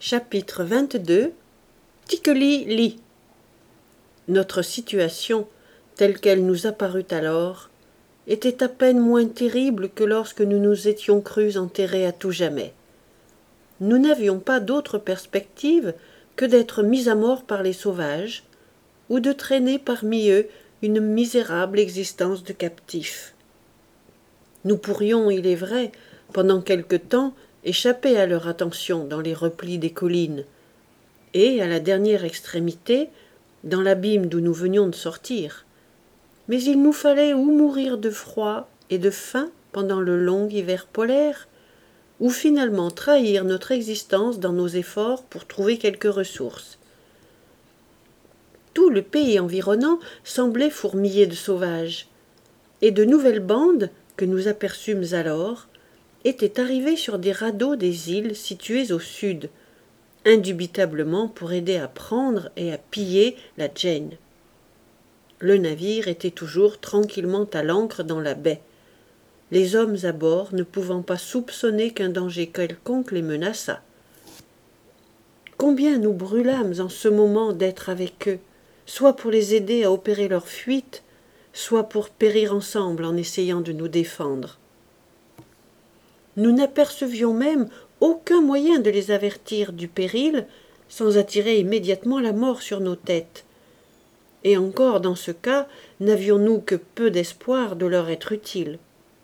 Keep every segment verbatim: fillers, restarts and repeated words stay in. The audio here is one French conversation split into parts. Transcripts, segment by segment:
Chapitre vingt-deux. Tikeli-li. Notre situation, telle qu'elle nous apparut alors, était à peine moins terrible que lorsque nous nous étions crus enterrés à tout jamais. Nous n'avions pas d'autre perspective que d'être mis à mort par les sauvages, ou de traîner parmi eux une misérable existence de captifs. Nous pourrions, il est vrai, pendant quelque temps, échapper à leur attention dans les replis des collines, et, à la dernière extrémité, dans l'abîme d'où nous venions de sortir. Mais il nous fallait ou mourir de froid et de faim pendant le long hiver polaire, ou finalement trahir notre existence dans nos efforts pour trouver quelques ressources. Tout le pays environnant semblait fourmiller de sauvages, et de nouvelles bandes, que nous aperçûmes alors, étaient arrivées sur des radeaux des îles situées au sud, indubitablement pour aider à prendre et à piller la Jane. Le navire était toujours tranquillement à l'ancre dans la baie, les hommes à bord ne pouvant pas soupçonner qu'un danger quelconque les menaçât. Combien nous brûlâmes en ce moment d'être avec eux, soit pour les aider à opérer leur fuite, soit pour périr ensemble en essayant de nous défendre. Nous n'apercevions même aucun moyen de les avertir du péril sans attirer immédiatement la mort sur nos têtes. Et encore dans ce cas, n'avions-nous que peu d'espoir de leur être utiles.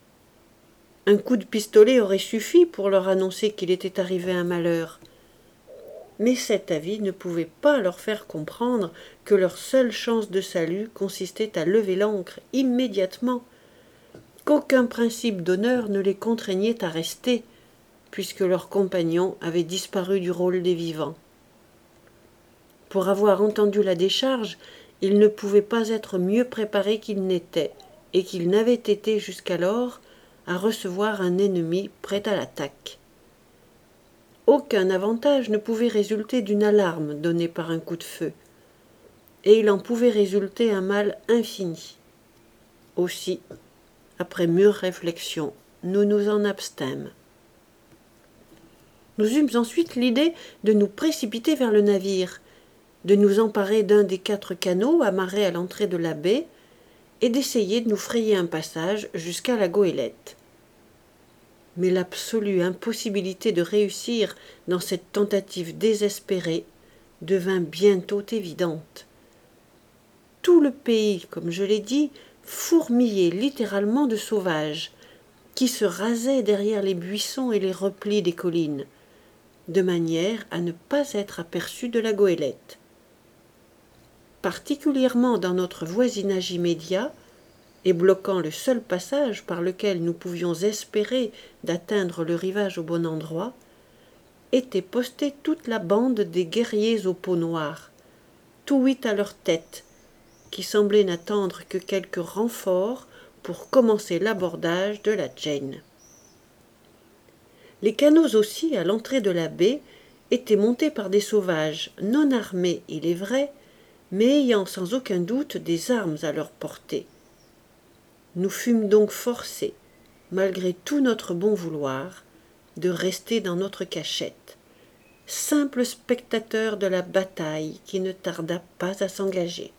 Un coup de pistolet aurait suffi pour leur annoncer qu'il était arrivé un malheur. Mais cet avis ne pouvait pas leur faire comprendre que leur seule chance de salut consistait à lever l'ancre immédiatement, qu'aucun principe d'honneur ne les contraignait à rester, puisque leurs compagnons avaient disparu du rôle des vivants. Pour avoir entendu la décharge, ils ne pouvaient pas être mieux préparés qu'ils n'étaient, et qu'ils n'avaient été jusqu'alors à recevoir un ennemi prêt à l'attaque. Aucun avantage ne pouvait résulter d'une alarme donnée par un coup de feu, et il en pouvait résulter un mal infini. Aussi, après mûre réflexion, nous nous en abstîmes. Nous eûmes ensuite l'idée de nous précipiter vers le navire, de nous emparer d'un des quatre canots amarrés à l'entrée de la baie et d'essayer de nous frayer un passage jusqu'à la goélette. Mais l'absolue impossibilité de réussir dans cette tentative désespérée devint bientôt évidente. Tout le pays, comme je l'ai dit, fourmillait littéralement de sauvages, qui se rasaient derrière les buissons et les replis des collines, de manière à ne pas être aperçus de la goélette. Particulièrement dans notre voisinage immédiat, et bloquant le seul passage par lequel nous pouvions espérer d'atteindre le rivage au bon endroit, était postée toute la bande des guerriers aux peaux noires, tout huit à leur tête, qui semblaient n'attendre que quelques renforts pour commencer l'abordage de la Jane. Les canots aussi, à l'entrée de la baie, étaient montés par des sauvages, non armés, il est vrai, mais ayant sans aucun doute des armes à leur portée. Nous fûmes donc forcés, malgré tout notre bon vouloir, de rester dans notre cachette, simples spectateurs de la bataille qui ne tarda pas à s'engager.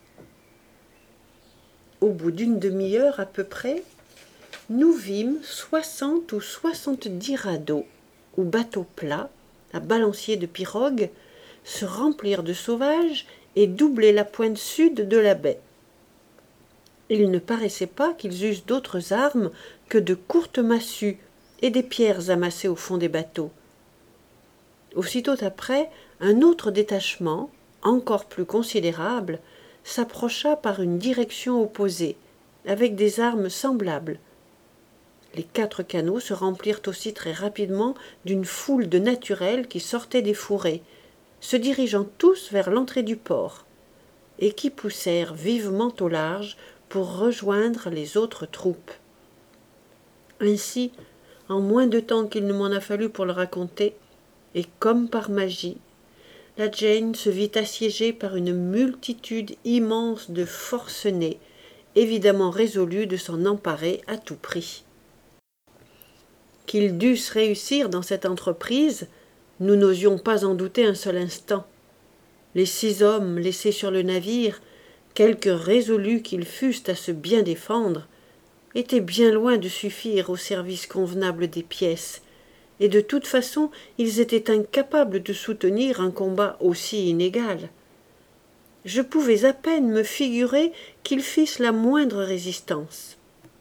Au bout d'une demi-heure à peu près, nous vîmes soixante ou soixante-dix radeaux, ou bateaux plats, à balancier de pirogues, se remplir de sauvages et doubler la pointe sud de la baie. Il ne paraissait pas qu'ils eussent d'autres armes que de courtes massues et des pierres amassées au fond des bateaux. Aussitôt après, un autre détachement, encore plus considérable, s'approcha par une direction opposée, avec des armes semblables. Les quatre canots se remplirent aussi très rapidement d'une foule de naturels qui sortaient des fourrés, se dirigeant tous vers l'entrée du port, et qui poussèrent vivement au large pour rejoindre les autres troupes. Ainsi, en moins de temps qu'il ne m'en a fallu pour le raconter, et comme par magie, la Jane se vit assiégée par une multitude immense de forcenés, évidemment résolus de s'en emparer à tout prix. Qu'ils dussent réussir dans cette entreprise, Nous n'osions pas en douter un seul instant. Les six hommes laissés sur le navire, quelque résolus qu'ils fussent à se bien défendre, étaient bien loin de suffire au service convenable des pièces, et de toute façon ils étaient incapables de soutenir un combat aussi inégal. Je pouvais à peine me figurer qu'ils fissent la moindre résistance.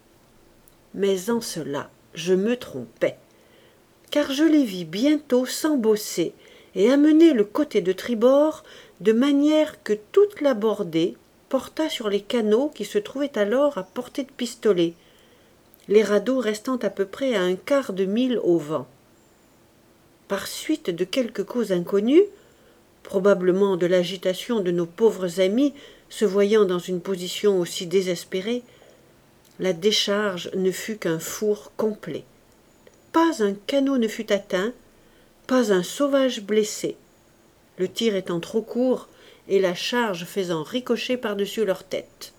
Mais en cela je me trompais, car je les vis bientôt s'embosser et amener le côté de tribord de manière que toute la bordée porta sur les canots qui se trouvaient alors à portée de pistolet, les radeaux restant à peu près à un quart de mille au vent. Par suite de quelque cause inconnue, probablement de l'agitation de nos pauvres amis se voyant dans une position aussi désespérée, la décharge ne fut qu'un four complet. Pas un canot ne fut atteint, pas un sauvage blessé, le tir étant trop court et la charge faisant ricocher par-dessus leur tête.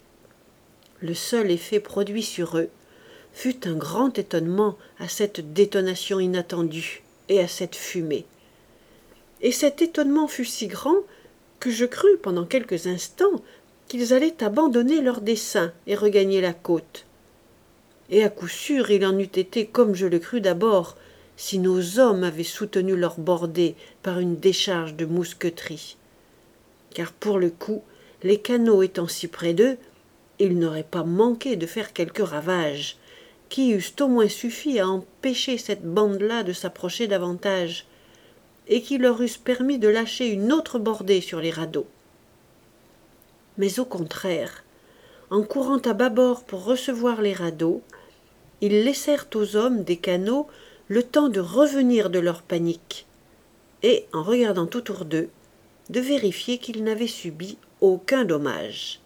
Le seul effet produit sur eux fut un grand étonnement à cette détonation inattendue et à cette fumée. Et cet étonnement fut si grand que je crus pendant quelques instants qu'ils allaient abandonner leur dessein et regagner la côte. Et à coup sûr il en eût été comme je le crus d'abord, si nos hommes avaient soutenu leur bordée par une décharge de mousqueterie. Car pour le coup, les canots étant si près d'eux, ils n'auraient pas manqué de faire quelques ravages, qui eussent au moins suffi à empêcher cette bande-là de s'approcher davantage, et qui leur eussent permis de lâcher une autre bordée sur les radeaux. Mais au contraire, en courant à bâbord pour recevoir les radeaux, ils laissèrent aux hommes des canots le temps de revenir de leur panique, et, en regardant autour d'eux, de vérifier qu'ils n'avaient subi aucun dommage.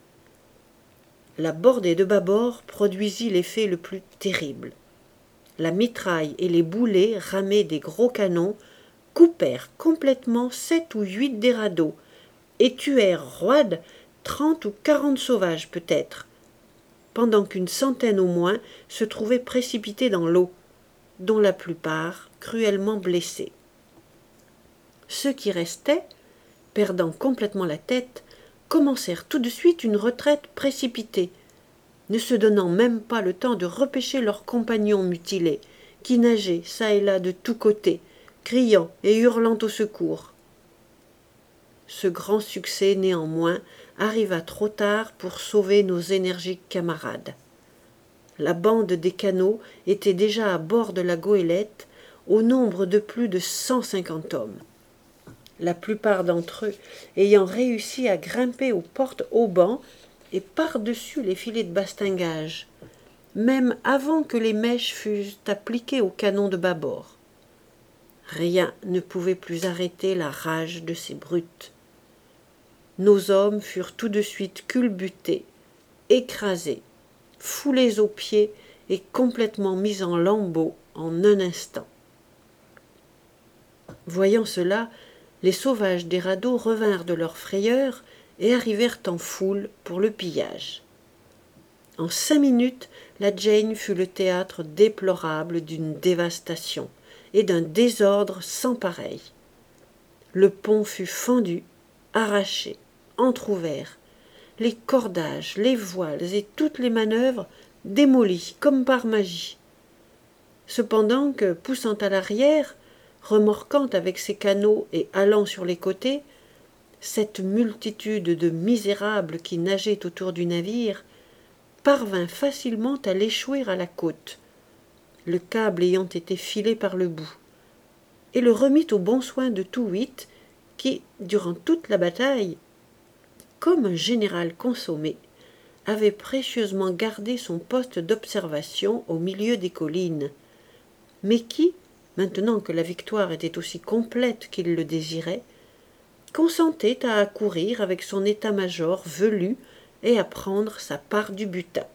La bordée de bâbord produisit l'effet le plus terrible. La mitraille et les boulets ramés des gros canons coupèrent complètement sept ou huit des radeaux, et tuèrent roides trente ou quarante sauvages peut-être, pendant qu'une centaine au moins se trouvaient précipités dans l'eau, dont la plupart cruellement blessés. Ceux qui restaient, perdant complètement la tête, commencèrent tout de suite une retraite précipitée, ne se donnant même pas le temps de repêcher leurs compagnons mutilés, qui nageaient çà et là de tous côtés, criant et hurlant au secours. Ce grand succès, néanmoins, arriva trop tard pour sauver nos énergiques camarades. La bande des canots était déjà à bord de la goélette, au nombre de plus de cent cinquante hommes. La plupart d'entre eux ayant réussi à grimper aux portes haubans et par-dessus les filets de bastingage, même avant que les mèches fussent appliquées au canon de bâbord. Rien ne pouvait plus arrêter la rage de ces brutes. Nos hommes furent tout de suite culbutés, écrasés, foulés aux pieds et complètement mis en lambeaux en un instant. Voyant cela, les sauvages des radeaux revinrent de leur frayeur et arrivèrent en foule pour le pillage. En cinq minutes, la Jane fut le théâtre déplorable d'une dévastation et d'un désordre sans pareil. Le pont fut fendu, arraché, entr'ouvert, les cordages, les voiles et toutes les manœuvres démolies comme par magie. Cependant que, poussant à l'arrière, remorquant avec ses canots et allant sur les côtés, cette multitude de misérables qui nageaient autour du navire parvint facilement à l'échouer à la côte, le câble ayant été filé par le bout, et le remit aux bons soins de Too-Wit, qui, durant toute la bataille, comme un général consommé, avait précieusement gardé son poste d'observation au milieu des collines, mais qui, maintenant que la victoire était aussi complète qu'il le désirait, consentait à accourir avec son état-major velu et à prendre sa part du butin.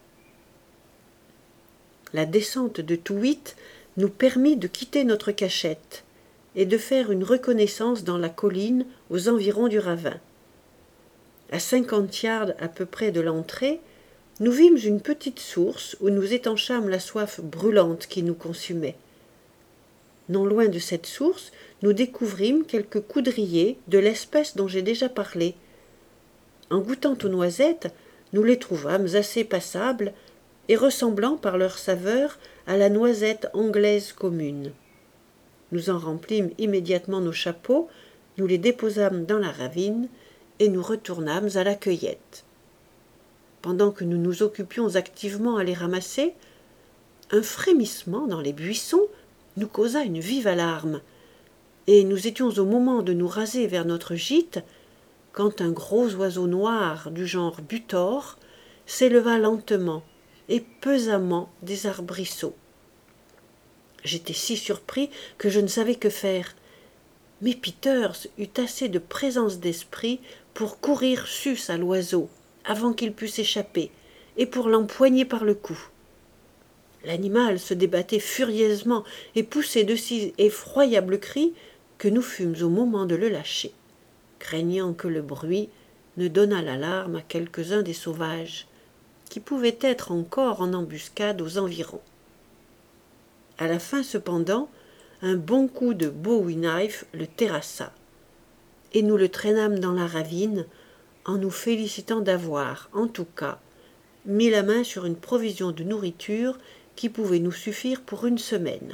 La descente de Too-Wit nous permit de quitter notre cachette et de faire une reconnaissance dans la colline aux environs du ravin. À cinquante yards à peu près de l'entrée, nous vîmes une petite source où nous étanchâmes la soif brûlante qui nous consumait. non loin de cette source, nous découvrîmes quelques coudriers de l'espèce dont j'ai déjà parlé. En goûtant aux noisettes, nous les trouvâmes assez passables et ressemblant par leur saveur à la noisette anglaise commune. Nous en remplîmes immédiatement nos chapeaux, nous les déposâmes dans la ravine et nous retournâmes à la cueillette. Pendant que nous nous occupions activement à les ramasser, un frémissement dans les buissons nous causa une vive alarme, et nous étions au moment de nous raser vers notre gîte, quand un gros oiseau noir du genre butor s'éleva lentement et pesamment des arbrisseaux. J'étais si surpris que je ne savais que faire, mais Peters eut assez de présence d'esprit pour courir sus à l'oiseau avant qu'il pût s'échapper et pour l'empoigner par le cou. L'animal se débattait furieusement et poussait de si effroyables cris que nous fûmes au moment de le lâcher, craignant que le bruit ne donnât l'alarme à quelques-uns des sauvages, qui pouvaient être encore en embuscade aux environs. À la fin, cependant, un bon coup de bowie knife le terrassa, et nous le traînâmes dans la ravine, en nous félicitant d'avoir, en tout cas, mis la main sur une provision de nourriture qui pouvait nous suffire pour une semaine.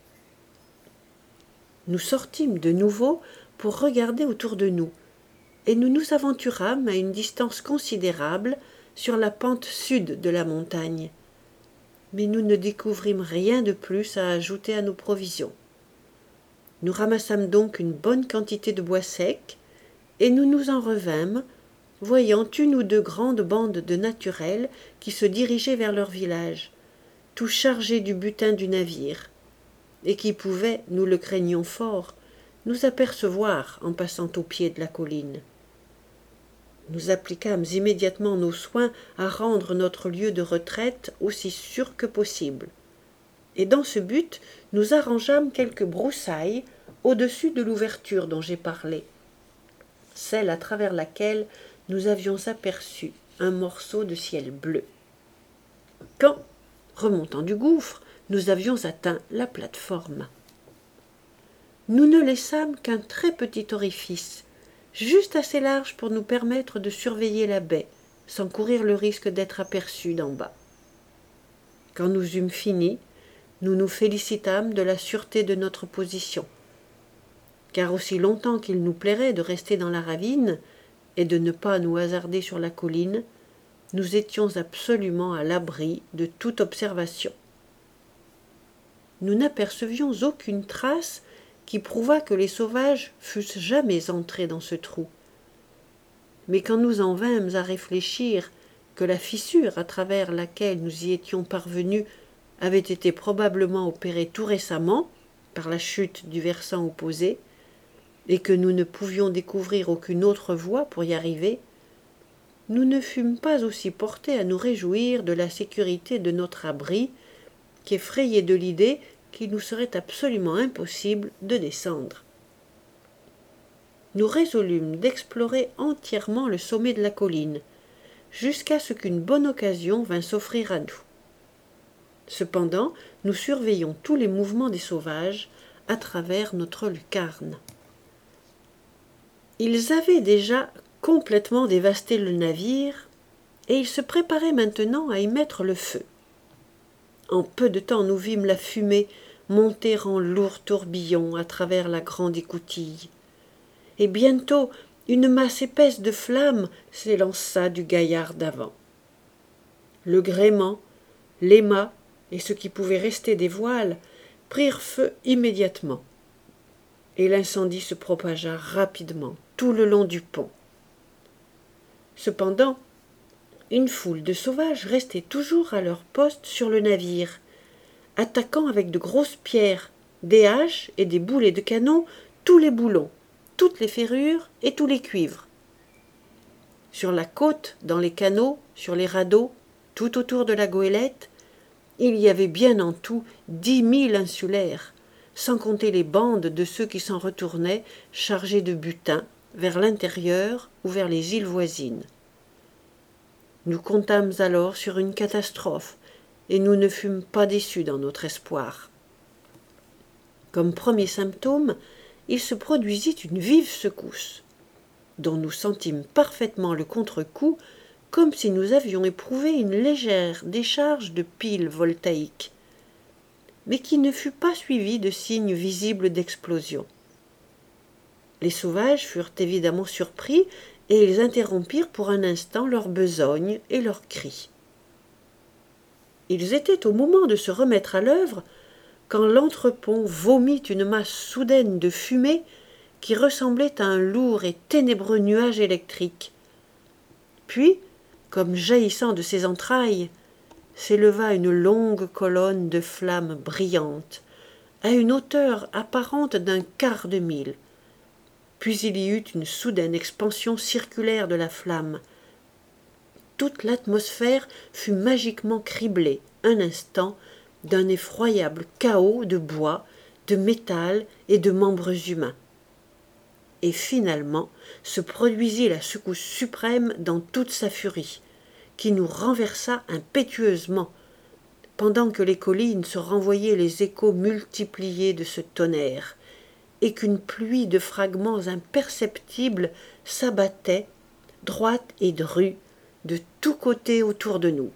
Nous sortîmes de nouveau pour regarder autour de nous, et nous nous aventurâmes à une distance considérable sur la pente sud de la montagne. Mais nous ne découvrîmes rien de plus à ajouter à nos provisions. Nous ramassâmes donc une bonne quantité de bois sec, et nous nous en revînmes, voyant une ou deux grandes bandes de naturels qui se dirigeaient vers leur village, tout chargés du butin du navire, et qui pouvaient, nous le craignions fort, nous apercevoir en passant au pied de la colline. Nous appliquâmes immédiatement nos soins à rendre notre lieu de retraite aussi sûr que possible, et dans ce but nous arrangeâmes quelques broussailles au-dessus de l'ouverture dont j'ai parlé, celle à travers laquelle nous avions aperçu un morceau de ciel bleu. Quand, remontant du gouffre, nous avions atteint la plate-forme, nous ne laissâmes qu'un très petit orifice, juste assez large pour nous permettre de surveiller la baie, sans courir le risque d'être aperçus d'en bas. Quand nous eûmes fini, nous nous félicitâmes de la sûreté de notre position, car aussi longtemps qu'il nous plairait de rester dans la ravine et de ne pas nous hasarder sur la colline, nous étions absolument à l'abri de toute observation. Nous n'apercevions aucune trace qui prouvât que les sauvages fussent jamais entrés dans ce trou. Mais quand nous en vînmes à réfléchir que la fissure à travers laquelle nous y étions parvenus avait été probablement opérée tout récemment par la chute du versant opposé, et que nous ne pouvions découvrir aucune autre voie pour y arriver, nous ne fûmes pas aussi portés à nous réjouir de la sécurité de notre abri qu'effrayés de l'idée qu'il nous serait absolument impossible de descendre. Nous résolûmes d'explorer entièrement le sommet de la colline, jusqu'à ce qu'une bonne occasion vînt s'offrir à nous. Cependant, nous surveillions tous les mouvements des sauvages à travers notre lucarne. Ils avaient déjà complètement dévasté le navire, et ils se préparaient maintenant à y mettre le feu. En peu de temps, nous vîmes la fumée monter en lourds tourbillons à travers la grande écoutille, et bientôt une masse épaisse de flammes s'élança du gaillard d'avant. Le gréement, les mâts et ce qui pouvait rester des voiles prirent feu immédiatement, et l'incendie se propagea rapidement tout le long du pont. Cependant, une foule de sauvages restait toujours à leur poste sur le navire, attaquant avec de grosses pierres, des haches et des boulets de canon tous les boulons, toutes les ferrures et tous les cuivres. Sur la côte, dans les canots, sur les radeaux, tout autour de la goélette, il y avait bien en tout dix mille insulaires, sans compter les bandes de ceux qui s'en retournaient chargés de butin vers l'intérieur ou vers les îles voisines. Nous comptâmes alors sur une catastrophe, et nous ne fûmes pas déçus dans notre espoir. Comme premier symptôme, il se produisit une vive secousse, dont nous sentîmes parfaitement le contre-coup, comme si nous avions éprouvé une légère décharge de piles voltaïques, mais qui ne fut pas suivie de signes visibles d'explosion. Les sauvages furent évidemment surpris, et ils interrompirent pour un instant leur besogne et leurs cris. Ils étaient au moment de se remettre à l'œuvre, quand l'entrepont vomit une masse soudaine de fumée qui ressemblait à un lourd et ténébreux nuage électrique. Puis, comme jaillissant de ses entrailles, s'éleva une longue colonne de flammes brillantes, à une hauteur apparente d'un quart de mille. Puis il y eut une soudaine expansion circulaire de la flamme. Toute l'atmosphère fut magiquement criblée, un instant, d'un effroyable chaos de bois, de métal et de membres humains. Et finalement se produisit la secousse suprême dans toute sa furie, qui nous renversa impétueusement, pendant que les collines se renvoyaient les échos multipliés de ce tonnerre, et qu'une pluie de fragments imperceptibles s'abattait, droite et drue, de tous côtés autour de nous.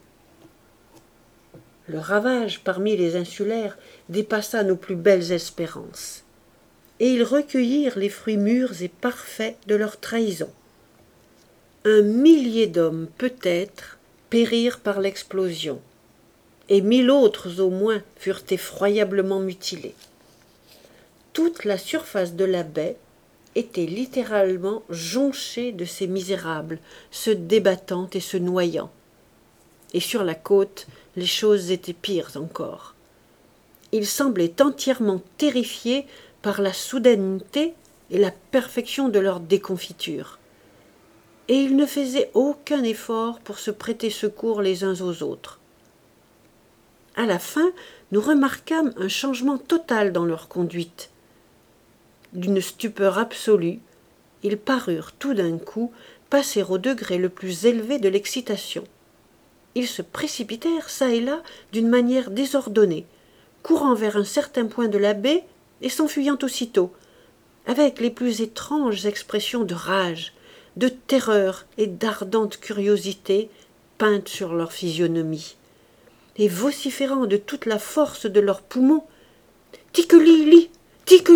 Le ravage parmi les insulaires dépassa nos plus belles espérances, et ils recueillirent les fruits mûrs et parfaits de leur trahison. Un millier d'hommes, peut-être, périrent par l'explosion, et mille autres au moins furent effroyablement mutilés. Toute la surface de la baie était littéralement jonchée de ces misérables, se débattant et se noyant. Et sur la côte, les choses étaient pires encore. Ils semblaient entièrement terrifiés par la soudaineté et la perfection de leur déconfiture. Et ils ne faisaient aucun effort pour se prêter secours les uns aux autres. À la fin, nous remarquâmes un changement total dans leur conduite. D'une stupeur absolue, ils parurent tout d'un coup passer au degré le plus élevé de l'excitation. Ils se précipitèrent çà et là d'une manière désordonnée, courant vers un certain point de la baie et s'enfuyant aussitôt, avec les plus étranges expressions de rage, de terreur et d'ardente curiosité peintes sur leur physionomie, et vociférant de toute la force de leurs poumons « Tikeli-li, Tikeli-li !»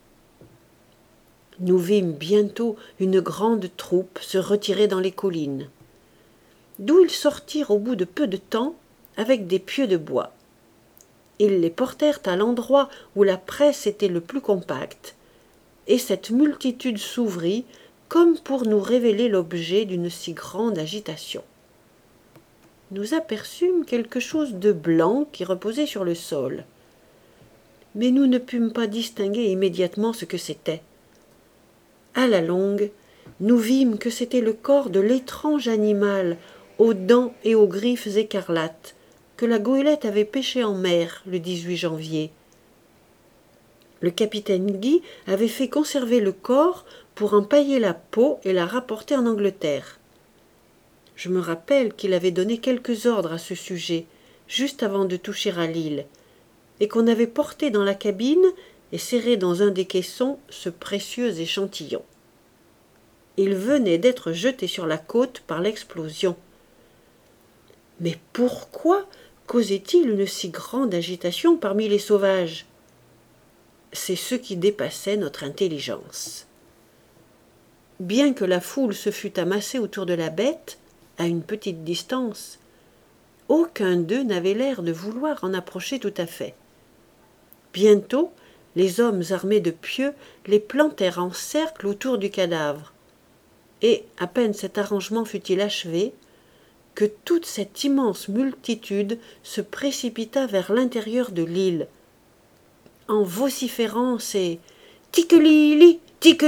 Nous vîmes bientôt une grande troupe se retirer dans les collines, d'où ils sortirent au bout de peu de temps avec des pieux de bois. Ils les portèrent à l'endroit où la presse était le plus compacte, et cette multitude s'ouvrit comme pour nous révéler l'objet d'une si grande agitation. Nous aperçûmes quelque chose de blanc qui reposait sur le sol, mais nous ne pûmes pas distinguer immédiatement ce que c'était. À la longue, nous vîmes que c'était le corps de l'étrange animal aux dents et aux griffes écarlates que la goélette avait pêché en mer le dix-huit janvier. Le capitaine Guy avait fait conserver le corps pour en pailler la peau et la rapporter en Angleterre. Je me rappelle qu'il avait donné quelques ordres à ce sujet, juste avant de toucher à l'île, et qu'on avait porté dans la cabine et serré dans un des caissons ce précieux échantillon. Il venait d'être jeté sur la côte par l'explosion. Mais pourquoi causait-il une si grande agitation parmi les sauvages? C'est ce qui dépassait notre intelligence. Bien que la foule se fût amassée autour de la bête, à une petite distance, aucun d'eux n'avait l'air de vouloir en approcher tout à fait. Bientôt, les hommes armés de pieux les plantèrent en cercle autour du cadavre, et à peine cet arrangement fut-il achevé, que toute cette immense multitude se précipita vers l'intérieur de l'île, en vociférant ces « Tikeli-li, Tikeli-li »